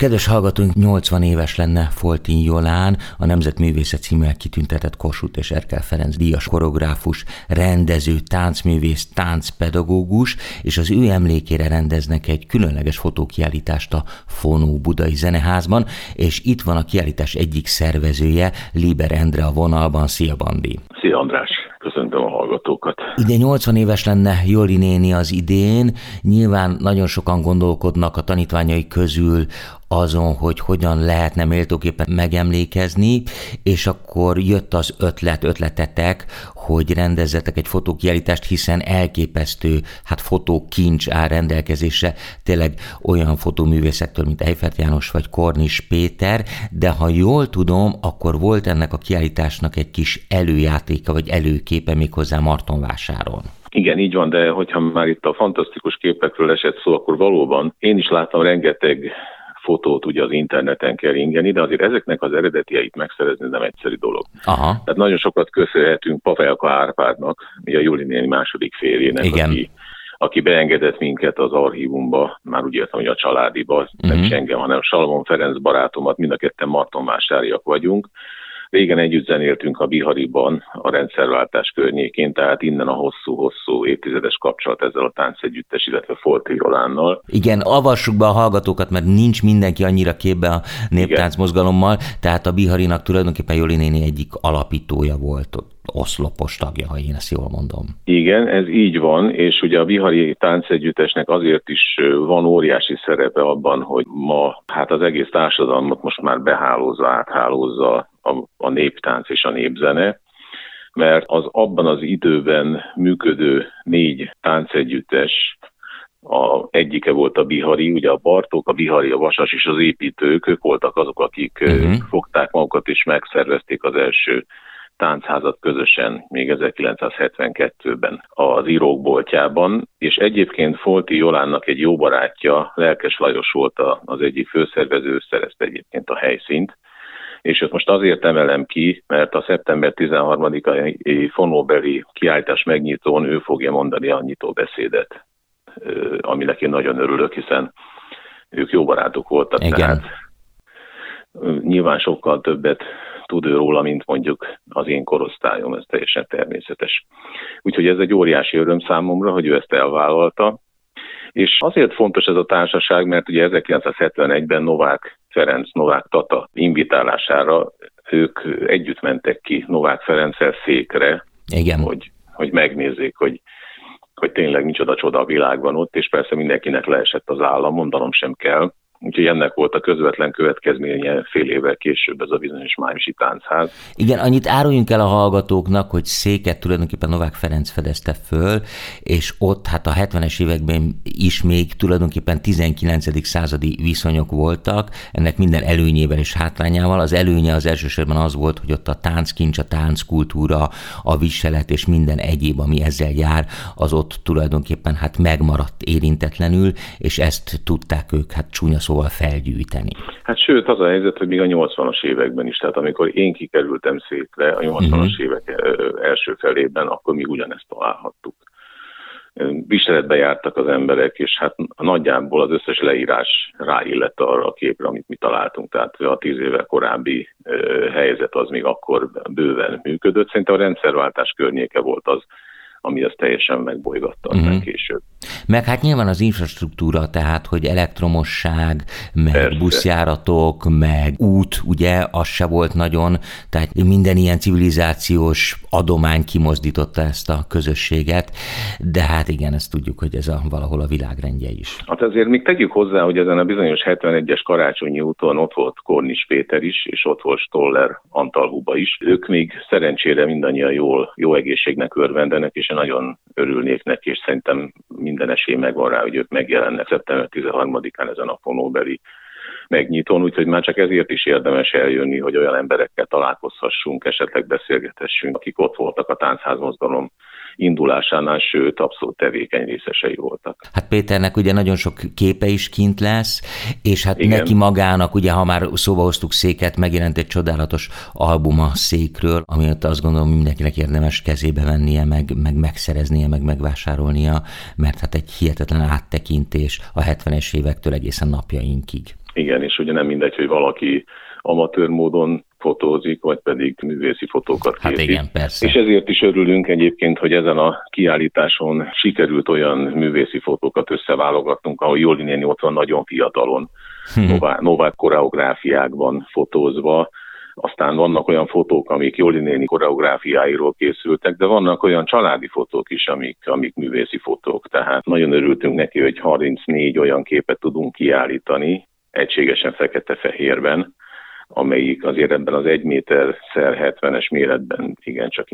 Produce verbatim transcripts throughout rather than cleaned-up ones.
Kedves hallgatóink, nyolcvan éves lenne Foltin Jolán, a Nemzetművészet címmel kitüntetett Kossuth és Erkel Ferenc díjas koreográfus, rendező, táncművész, táncpedagógus, és az ő emlékére rendeznek egy különleges fotókiállítást a Fonó Budai Zeneházban, és itt van a kiállítás egyik szervezője, Liber Endre a vonalban. Szia, Bandi! Szia, András! Köszöntöm a hallgatókat! Ide nyolcvan éves lenne Joli néni az idén. Nyilván nagyon sokan gondolkodnak a tanítványai közül azon, hogy hogyan lehetne méltóképpen megemlékezni, és akkor jött az ötlet, ötletetek, hogy rendezzetek egy fotókiállítást, hiszen elképesztő, hát fotókincs áll rendelkezésre, tényleg olyan fotóművészektől, mint Eiffelt János vagy Kornis Péter, de ha jól tudom, akkor volt ennek a kiállításnak egy kis előjátéka, vagy előképe méghozzá Martonvásáron. Igen, így van, de hogyha már itt a fantasztikus képekről esett szó, akkor valóban én is láttam rengeteg fotót ugye az interneten keringeni, de azért ezeknek az eredetieit megszerezni nem egyszerű dolog. Aha. Tehát nagyon sokat köszönhetünk Pavelka Árpádnak, a Joli néni második férjének, aki, aki beengedett minket az archívumba, már úgy értem, hogy a családiba, uh-huh. nem is engem, hanem Salomon Ferenc barátomat, mind a ketten martonvásáriak vagyunk. Régen együtt zenéltünk a Bihariban, a rendszerváltás környékén, tehát innen a hosszú-hosszú évtizedes kapcsolat ezzel a táncegyüttes, illetve Foltin Jolánnal. Igen, avassuk be a hallgatókat, mert nincs mindenki annyira képbe a néptáncmozgalommal, tehát a Biharinak tulajdonképpen Joli néni egyik alapítója volt, oszlopos tagja, ha én ezt jól mondom. Igen, ez így van, és ugye a Bihari táncegyüttesnek azért is van óriási szerepe abban, hogy ma hát az egész társadalmat most már behálózza, áthálózza a, a néptánc és a népzene, mert az abban az időben működő négy táncegyüttes, a egyike volt a Bihari, ugye a Bartók, a Bihari, a Vasas és az építők, ők voltak azok, akik uh-huh. fogták magukat és megszervezték az első táncházat közösen még ezerkilencszázhetvenkettőben az Írók boltjában, és egyébként Foltin Jolánnak egy jó barátja, Lelkes Lajos volt az egyik főszervező, szerezte egyébként a helyszínt, és őt most azért emelem ki, mert a szeptember tizenharmadikai fonóbeli kiállítás megnyitón ő fogja mondani a nyitó beszédet, aminek én nagyon örülök, hiszen ők jó barátok voltak. Igen. Tehát nyilván sokkal többet tud ő róla, mint mondjuk az én korosztályom, ez teljesen természetes. Úgyhogy ez egy óriási öröm számomra, hogy ő ezt elvállalta. És azért fontos ez a társaság, mert ugye ezerkilencszázhetvenegyben Novák Ferenc, Novák Tata invitálására ők együtt mentek ki Novák Ferenccel székre, Igen. Hogy, hogy megnézzék, hogy, hogy tényleg micsoda csoda a világban ott, és persze mindenkinek leesett az állam, mondanom sem kell. Úgyhogy ennek volt a közvetlen következménye fél évvel később ez a bizonyos májusi táncház. Igen, annyit áruljunk el a hallgatóknak, hogy széket tulajdonképpen Novák Ferenc fedezte föl, és ott hát a hetvenes években is még tulajdonképpen tizenkilencedik századi viszonyok voltak, ennek minden előnyével és hátrányával. Az előnye az elsősorban az volt, hogy ott a tánckincs, a tánckultúra, a viselet és minden egyéb, ami ezzel jár, az ott tulajdonképpen hát megmaradt érintetlenül, és ezt tudták ők hát csúnya szóval felgyűjteni. Hát sőt, az a helyzet, hogy még a nyolcvanas években is, tehát amikor én kikerültem székre a nyolcvanas uh-huh. évek első felében, akkor mi ugyanezt találhattuk. Viseletbe jártak az emberek, és hát nagyjából az összes leírás ráillett arra a képre, amit mi találtunk. Tehát a tíz évvel korábbi helyzet az még akkor bőven működött. Szerintem a rendszerváltás környéke volt az, ami azt teljesen megbolygatta aztán uh-huh. később. Meg hát nyilván az infrastruktúra, tehát, hogy elektromosság, meg Persze. buszjáratok, meg út, ugye, az se volt nagyon, tehát minden ilyen civilizációs adomány kimozdította ezt a közösséget, de hát igen, ezt tudjuk, hogy ez a, valahol a világrendje is. Hát azért még tegyük hozzá, hogy ezen a bizonyos hetvenegyes Karácsonyi úton ott volt Kornis Péter is, és ott volt Stoller Antal Huba is. Ők még szerencsére mindannyian jól, jó egészségnek örvendenek, és nagyon örülnék neki, és szerintem minden esély megvan rá, hogy ők megjelennek szeptember tizenharmadikán ezen a fonóbeli megnyitón, úgyhogy már csak ezért is érdemes eljönni, hogy olyan emberekkel találkozhassunk, esetleg beszélgethessünk, akik ott voltak a táncházmozgalom indulásánál, sőt, abszolút tevékeny részesei voltak. Hát Péternek ugye nagyon sok képe is kint lesz, és hát Igen. neki magának, ugye ha már szóba hoztuk széket, megjelent egy csodálatos album a székről, amit azt gondolom mindenkinek érdemes kezébe vennie, meg, meg megszereznie, meg megvásárolnia, mert hát egy hihetetlen áttekintés a hetvenes évektől egészen napjainkig. Igen, és ugye nem mindegy, hogy valaki amatőr módon fotózik, vagy pedig művészi fotókat készít. Hát igen, persze. És ezért is örülünk egyébként, hogy ezen a kiállításon sikerült olyan művészi fotókat összeválogatnunk, ahol Jolly néni ott van nagyon fiatalon, hmm. novák koreográfiákban fotózva. Aztán vannak olyan fotók, amik Jolly néni koreográfiáiról készültek, de vannak olyan családi fotók is, amik, amik művészi fotók. Tehát nagyon örültünk neki, hogy harmincnégy olyan képet tudunk kiállítani, egységesen fekete-fehérben, amelyik azért ebben az egy méter szer hetvenes méretben igencsak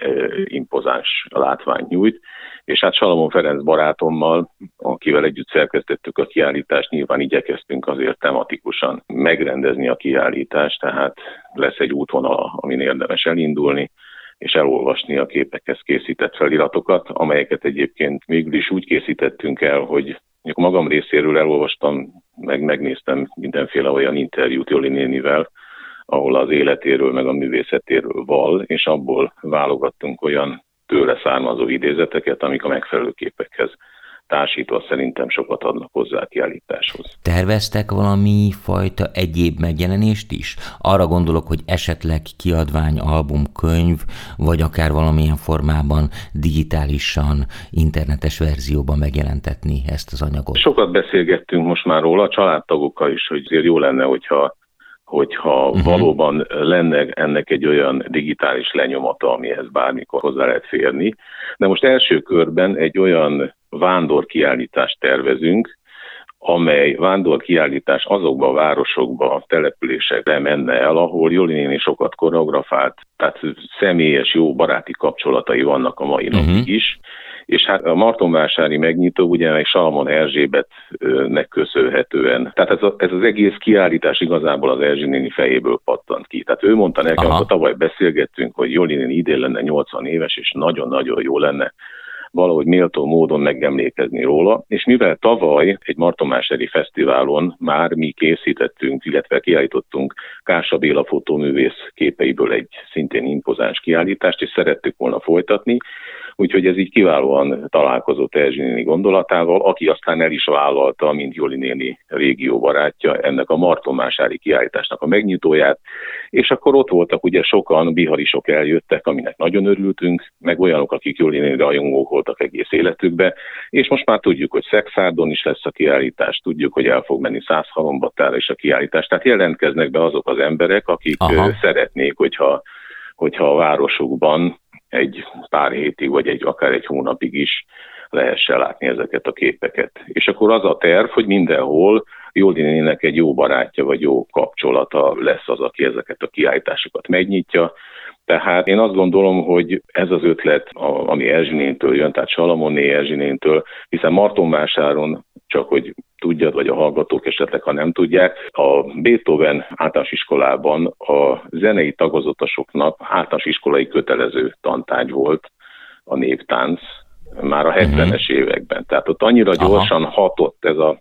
impozáns látványt nyújt. És hát Salamon Ferenc barátommal, akivel együtt szerkesztettük a kiállítást, nyilván igyekeztünk azért tematikusan megrendezni a kiállítást, tehát lesz egy útvonal, amin érdemes elindulni, és elolvasni a képekhez készített feliratokat, amelyeket egyébként végül is úgy készítettünk el, hogy magam részéről elolvastam, meg megnéztem mindenféle olyan interjút Jolly nénivel, ahol az életéről, meg a művészetéről val, és abból válogattunk olyan tőle származó idézeteket, amik a megfelelő képekhez társítva szerintem sokat adnak hozzá a kiállításhoz. Terveztek valami fajta egyéb megjelenést is? Arra gondolok, hogy esetleg kiadvány, album, könyv, vagy akár valamilyen formában digitálisan, internetes verzióban megjelentetni ezt az anyagot. Sokat beszélgettünk most már róla, a családtagokkal is, hogy azért jó lenne, hogyha hogyha uh-huh. valóban lenne ennek egy olyan digitális lenyomata, amihez bármikor hozzá lehet férni. De most első körben egy olyan vándorkiállítást tervezünk, amely vándorkiállítás azokba a városokba, településekre menne el, ahol Jolly néni sokat koreografált, tehát személyes, jó baráti kapcsolatai vannak a mai uh-huh. napig is. És hát a martonvásári megnyitó ugye meg Salamon Erzsébetnek köszönhetően. Tehát ez, a, ez az egész kiállítás igazából az Erzsi néni fejéből pattant ki. Tehát ő mondta nekem, hogy tavaly beszélgettünk, hogy Jolly néni idén lenne nyolcvan éves, és nagyon-nagyon jó lenne valahogy méltó módon megemlékezni róla, és mivel tavaly egy martonvásári fesztiválon már mi készítettünk, illetve kiállítottunk Kársa Béla fotóművész képeiből egy szintén impozáns kiállítást, és szerettük volna folytatni, úgyhogy ez így kiválóan találkozott Erzsi néni gondolatával, aki aztán el is vállalta, mint Jolly néni régió barátja, ennek a martonvásári kiállításnak a megnyitóját, és akkor ott voltak ugye sokan, biharisok eljöttek, aminek nagyon örültünk, meg olyanok, akik Jolly néni rajongók voltak egész életükbe, és most már tudjuk, hogy Szexárdon is lesz a kiállítás, tudjuk, hogy el fog menni Százhalombattára is a kiállítás, tehát jelentkeznek be azok az emberek, akik Aha. szeretnék, hogyha, hogyha a városukban egy pár hétig, vagy egy, akár egy hónapig is lehessen látni ezeket a képeket. És akkor az a terv, hogy mindenhol Jolly néninek egy jó barátja, vagy jó kapcsolata lesz az, aki ezeket a kiállításokat megnyitja. Tehát én azt gondolom, hogy ez az ötlet, ami Erzsi nénitől jön, tehát Salamonné Erzsi nénitől, hiszen Martonvásáron, csak hogy tudjad, vagy a hallgatók esetleg, ha nem tudják, a Beethoven általános iskolában a zenei tagozatosoknak általános iskolai kötelező tantárgy volt a néptánc már a hetvenes uh-huh. években. Tehát ott annyira gyorsan Aha. hatott ez a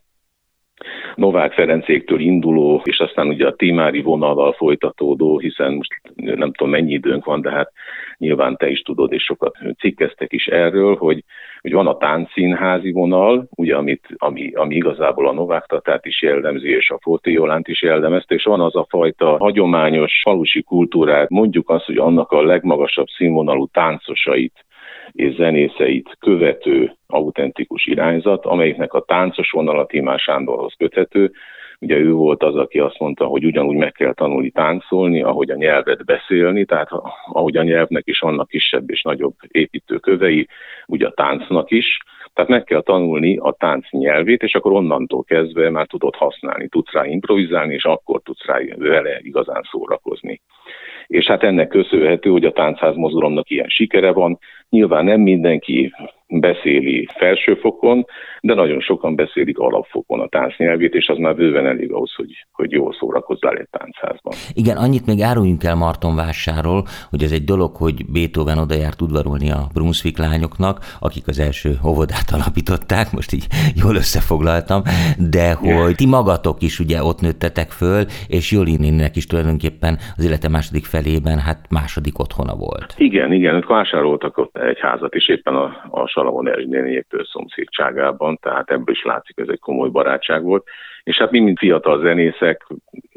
Novák Ferencéktől induló, és aztán ugye a Timári vonallal folytatódó, hiszen most nem tudom mennyi időnk van, de hát nyilván te is tudod, és sokat cikkeztek is erről, hogy, hogy van a táncszínházi vonal, ugye, amit, ami, ami igazából a Novák Tatát is jellemzi, és a Fóti Jolánt is jellemezte, és van az a fajta hagyományos falusi kultúrát, mondjuk azt, hogy annak a legmagasabb színvonalú táncosait és zenészeit követő autentikus irányzat, amelyiknek a táncos vonala Timár Sándorhoz köthető. Ugye ő volt az, aki azt mondta, hogy ugyanúgy meg kell tanulni táncolni, ahogy a nyelvet beszélni, tehát ahogy a nyelvnek is vannak kisebb és nagyobb építőkövei, ugye a táncnak is. Tehát meg kell tanulni a tánc nyelvét, és akkor onnantól kezdve már tudod használni, tudsz rá improvizálni, és akkor tudsz rá vele igazán szórakozni. És hát ennek köszönhető, hogy a táncház mozgalomnak ilyen sikere van. Nyilván nem mindenki beszéli felsőfokon, de nagyon sokan beszélik alapfokon a táncnyelvét, és az már bőven elég ahhoz, hogy, hogy jól szórakozzál egy táncházban. Igen, annyit még áruljunk el Martonvásáról, hogy ez egy dolog, hogy Beethoven oda járt udvarolni a Brunswick lányoknak, akik az első óvodát alapították, most így jól összefoglaltam, de hogy ti magatok is ugye ott nőttetek föl, és Jolly néninek is tulajdonképpen az élete második felében hát második otthona volt. Igen, igen, ők vásároltak ott egy házat is éppen a, a Salamon Erzsi néniéktől szomszédságában, van, tehát ebből is látszik, ez egy komoly barátság volt. És hát mi, mint fiatal zenészek,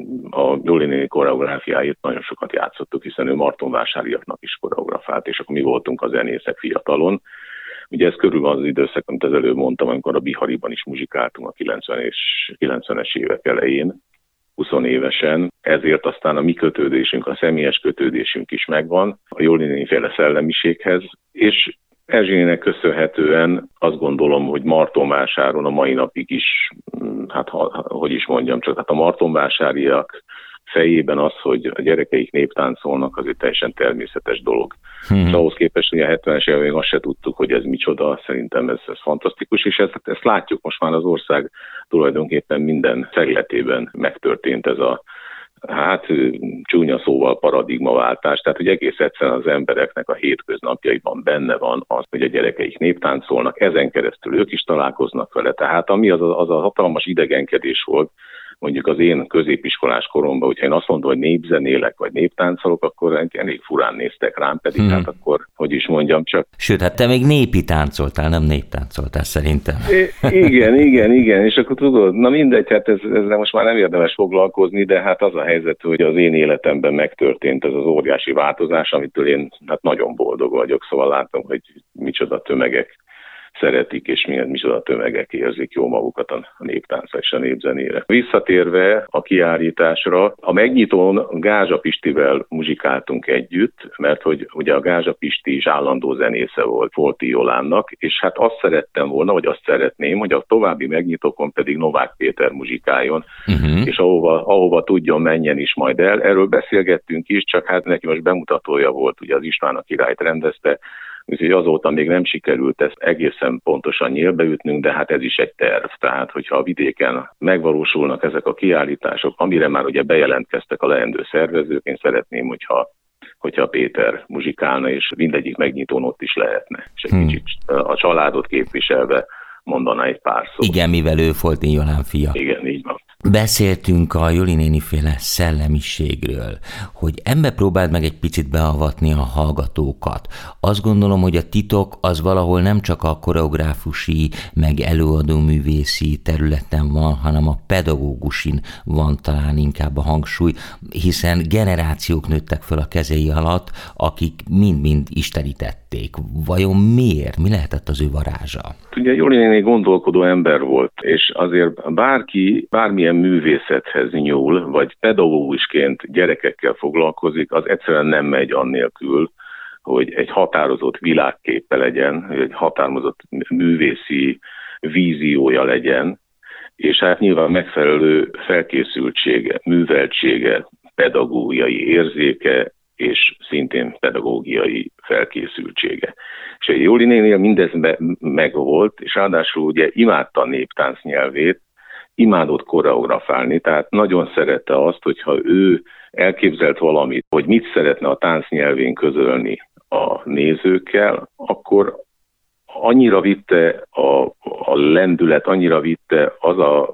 a Joli néni koreográfiáit nagyon sokat játszottuk, hiszen ő Martonvásáriaknak is koreografált, és akkor mi voltunk a zenészek fiatalon. Ugye ez körül van az időszak, amit az előbb mondtam, amikor a Bihariban is muzsikáltunk a kilencvenes évek elején, húsz évesen, ezért aztán a mi kötődésünk, a személyes kötődésünk is megvan a Joli néni-féle szellemiséghez, és Erzsének köszönhetően azt gondolom, hogy Martonvásáron a mai napig is, hát ha, hogy is mondjam, csak hát a martonvásáriak fejében az, hogy a gyerekeik néptáncolnak, az egy teljesen természetes dolog. Hmm. És ahhoz képest, hogy a hetvenes években azt se tudtuk, hogy ez micsoda, szerintem ez, ez fantasztikus, és ezt, ezt látjuk most már az ország tulajdonképpen minden szegletében megtörtént ez a, hát csúnya szóval paradigmaváltás, tehát hogy egész egyszerűen az embereknek a hétköznapjaiban benne van az, hogy a gyerekeik néptáncolnak, ezen keresztül ők is találkoznak vele, tehát ami az a, az a hatalmas idegenkedés volt, mondjuk az én középiskolás koromban, hogyha én azt mondom, hogy népzenélek vagy néptáncolok, akkor elég furán néztek rám, pedig hmm. hát akkor, hogy is mondjam, csak... Sőt, hát te még népi táncoltál, nem néptáncoltál szerintem. I- igen, igen, igen, és akkor tudod, na mindegy, hát ez, ezzel most már nem érdemes foglalkozni, de hát az a helyzet, hogy az én életemben megtörtént ez az óriási változás, amitől én hát nagyon boldog vagyok, szóval látom, hogy micsoda tömegek szeretik, és milyen micsoda tömegek érzik jó magukat a néptáncra és a népzenére. Visszatérve a kiállításra, a megnyitón Gázsa Pistivel muzsikáltunk együtt, mert hogy ugye a Gázsa Pisti is állandó zenésze volt Folti Jolánnak, és hát azt szerettem volna, vagy azt szeretném, hogy a további megnyitókon pedig Novák Péter muzsikáljon, uh-huh. és ahova, ahova tudjon, menjen is majd el. Erről beszélgettünk is, csak hát neki most bemutatója volt, ugye az István a Királyt rendezte, úgyhogy azóta még nem sikerült ezt egészen pontosan nyílbeütnünk, de hát ez is egy terv. Tehát, hogyha a vidéken megvalósulnak ezek a kiállítások, amire már ugye bejelentkeztek a leendő szervezők, én szeretném, hogyha, hogyha Péter muzsikálna, és mindegyik megnyitón ott is lehetne. És egy hmm. kicsit a családot képviselve mondaná egy pár szót. Igen, mivel ő Folti Jolán fia. Igen, így van. Beszéltünk a Joli néni-féle szellemiségről, hogy ebbe próbáld meg egy picit beavatni a hallgatókat. Azt gondolom, hogy a titok az valahol nem csak a koreográfusi, meg előadóművészi területen van, hanem a pedagógusin van talán inkább a hangsúly, hiszen generációk nőttek föl a kezei alatt, akik mind-mind istenítették. Vajon miért? Mi lehetett az ő varázsa? Ugye Joli néni gondolkodó ember volt, és azért bárki, bármilyen művészethez nyúl, vagy pedagógusként gyerekekkel foglalkozik, az egyszerűen nem megy annélkül, hogy egy határozott világképe legyen, hogy egy határozott művészi víziója legyen, és hát nyilván megfelelő felkészültsége, műveltsége, pedagógiai érzéke, és szintén pedagógiai felkészültsége. És a Joli nénél mindez megvolt, és ráadásul ugye imádta a néptánc nyelvét, imádott koreografálni, tehát nagyon szerette azt, hogyha ő elképzelt valamit, hogy mit szeretne a tánc nyelvén közölni a nézőkkel, akkor annyira vitte a, a lendület, annyira vitte az a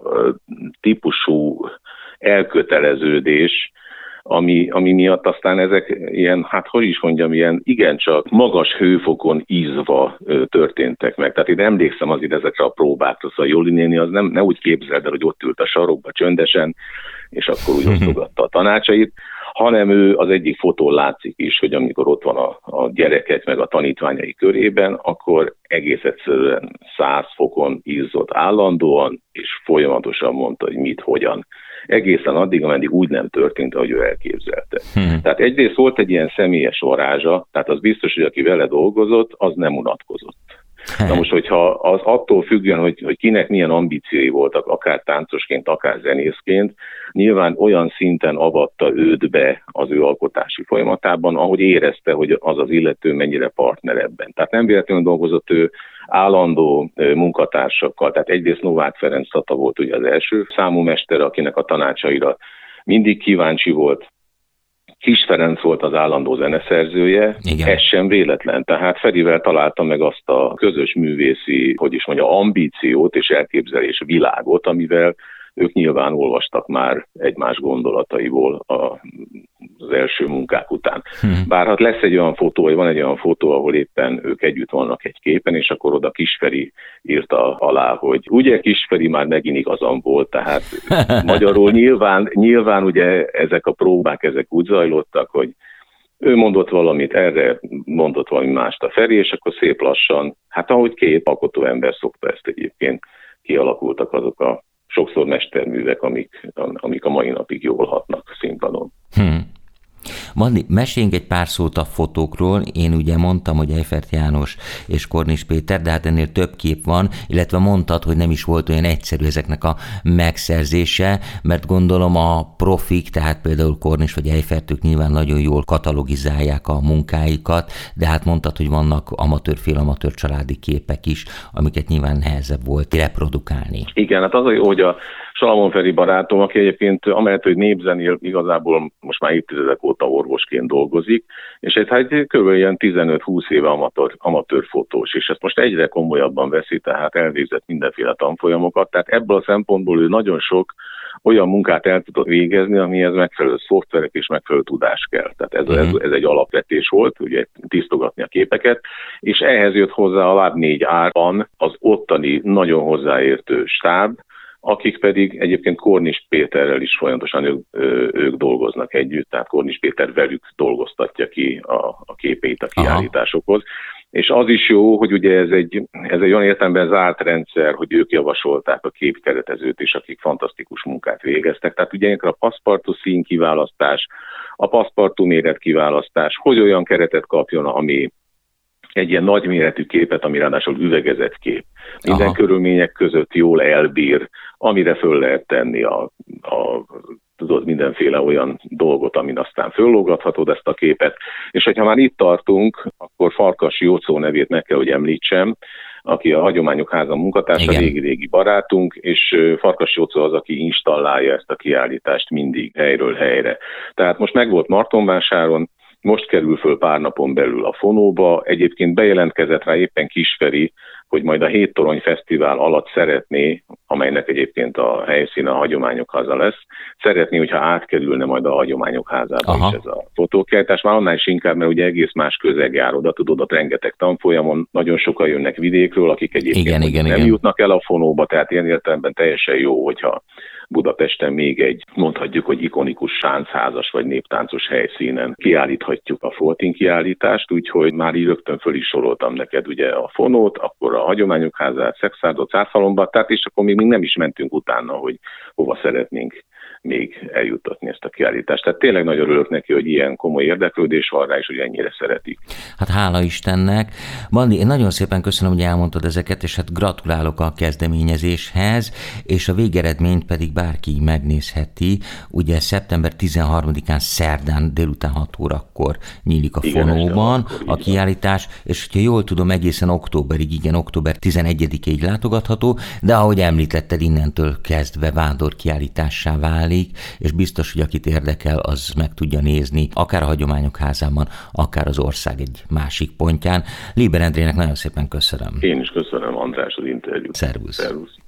típusú elköteleződés, ami, ami miatt aztán ezek ilyen, hát hogy is mondjam, ilyen igencsak magas hőfokon ízva ö, történtek meg. Tehát én emlékszem azért ezekre a próbákra, szóval Joli néni az nem, ne úgy képzeld el, hogy ott ült a sarokba csöndesen, és akkor úgy osztogatta a tanácsait, hanem ő az egyik fotón látszik is, hogy amikor ott van a, a gyerekek meg a tanítványai körében, akkor egész egyszerűen száz fokon izzott állandóan, és folyamatosan mondta, hogy mit, hogyan. Egészen addig, ameddig úgy nem történt, ahogy ő elképzelte. Hmm. Tehát egyrészt volt egy ilyen személyes varázsa, tehát az biztos, hogy aki vele dolgozott, az nem unatkozott. Hmm. Na most, hogyha az attól függően, hogy, hogy kinek milyen ambíciói voltak, akár táncosként, akár zenészként, nyilván olyan szinten avatta őt be az ő alkotási folyamatában, ahogy érezte, hogy az az illető mennyire partner ebben. Tehát nem véletlenül dolgozott ő állandó munkatársakkal, tehát egyrészt Novák Ferenc Tata volt ugye az első számú mester, akinek a tanácsaira mindig kíváncsi volt. Kis Ferenc volt az állandó zeneszerzője, igen. Ez sem véletlen. Tehát Ferivel találta meg azt a közös művészi, hogy is mondja, ambíciót és elképzelés világot, amivel ők nyilván olvastak már egymás gondolataiból a az első munkák után. Hmm. Bár hát lesz egy olyan fotó, vagy van egy olyan fotó, ahol éppen ők együtt vannak egy képen, és akkor oda Kisferi írta alá, hogy ugye Kisferi már megint igazam volt, tehát magyarul nyilván, nyilván ugye ezek a próbák, ezek úgy zajlottak, hogy ő mondott valamit, erre mondott valami mást a Feri, és akkor szép lassan, hát ahogy két alkotó ember szokta ezt egyébként, kialakultak azok a sokszor mesterművek, amik, amik a mai napig jól hatnak színpadon. Hmm. Mandi, meséljünk egy pár szót a fotókról. Én ugye mondtam, hogy Eifert János és Kornis Péter, de hát ennél több kép van, illetve mondtad, hogy nem is volt olyan egyszerű ezeknek a megszerzése, mert gondolom a profik, tehát például Kornis vagy Eifert, ők nyilván nagyon jól katalogizálják a munkáikat, de hát mondtad, hogy vannak amatőr, félamatőr családi képek is, amiket nyilván nehezebb volt reprodukálni. Igen, hát az a jó, hogy a Salamon Feri barátom, aki egyébként amellett, hogy népzenél igazából most már évtizedek óta orvosként dolgozik, és egy, hát kb. Ilyen tizenöt-húsz éve amatőr, amatőr fotós, és ezt most egyre komolyabban veszi, tehát elvégzett mindenféle tanfolyamokat, tehát ebből a szempontból ő nagyon sok olyan munkát el tudott végezni, amihez megfelelő szoftverek és megfelelő tudás kell. Tehát ez, uh-huh. ez, ez egy alapvetés volt, ugye tisztogatni a képeket, és ehhez jött hozzá a láb négy árban az ottani nagyon hozzáértő stáb, akik pedig egyébként Kornis Péterrel is folyamatosan ők, ők dolgoznak együtt, tehát Kornis Péter velük dolgoztatja ki a, a képeit a kiállításokhoz. Aha. És az is jó, hogy ugye ez egy, ez egy olyan értelemben zárt rendszer, hogy ők javasolták a képkeretezőt is, akik fantasztikus munkát végeztek. Tehát ugye a paszpartú szín kiválasztás, a paszpartú méret kiválasztás, hogy olyan keretet kapjon, ami egy ilyen nagyméretű képet, ami ráadásul üvegezett kép. Minden Aha. körülmények között jól elbír, amire föl lehet tenni a, a tudod, mindenféle olyan dolgot, amin aztán föllógathatod ezt a képet. És hogyha már itt tartunk, akkor Farkas Jóczó nevét meg kell, hogy említsem, aki a Hagyományok Háza munkatársa, régi-régi barátunk, és Farkas Jóczó az, aki installálja ezt a kiállítást mindig helyről helyre. Tehát most meg volt Martonvásáron, most kerül föl pár napon belül a Fonóba, egyébként bejelentkezett rá éppen Kisferi, hogy majd a Hét Torony Fesztivál alatt szeretné, amelynek egyébként a helyszíne a Hagyományok Háza lesz, szeretné, hogyha átkerülne majd a Hagyományok Házába Aha. is ez a fotókiállítás. Már annál is inkább, mert ugye egész más közeg jár oda, tudod, ott rengeteg tanfolyamon, nagyon sokan jönnek vidékről, akik egyébként igen, igen, nem igen. jutnak el a Fonóba, tehát ilyen értelemben teljesen jó, hogyha Budapesten még egy, mondhatjuk, hogy ikonikus sáncházas vagy néptáncos helyszínen kiállíthatjuk a Foltin kiállítást, úgyhogy már így rögtön föl is soroltam neked ugye a Fonót, akkor a Hagyományok Házát, Szexárdot, Százhalombattát, és akkor még nem is mentünk utána, hogy hova szeretnénk még eljuttatni ezt a kiállítást. Tehát tényleg nagyon örülök neki, hogy ilyen komoly érdeklődés van rá, és hogy ennyire szeretik. Hát hála Istennek. Bandi, én nagyon szépen köszönöm, hogy elmondtad ezeket, és hát gratulálok a kezdeményezéshez, és a végeredményt pedig bárki megnézheti. Ugye szeptember tizenharmadikán szerdán délután hat órakor nyílik a igen, Fonóban a kiállítás, és hogyha jól tudom, egészen októberig, igen, október tizenegyedikéig látogatható, de ahogy említetted, innentől kezdve vándorkiállítássá válik, és biztos, hogy akit érdekel, az meg tudja nézni, akár a Hagyományok Házában, akár az ország egy másik pontján. Lieber Endrének nagyon szépen köszönöm. Én is köszönöm, András, az interjút. Szervusz. Szervusz.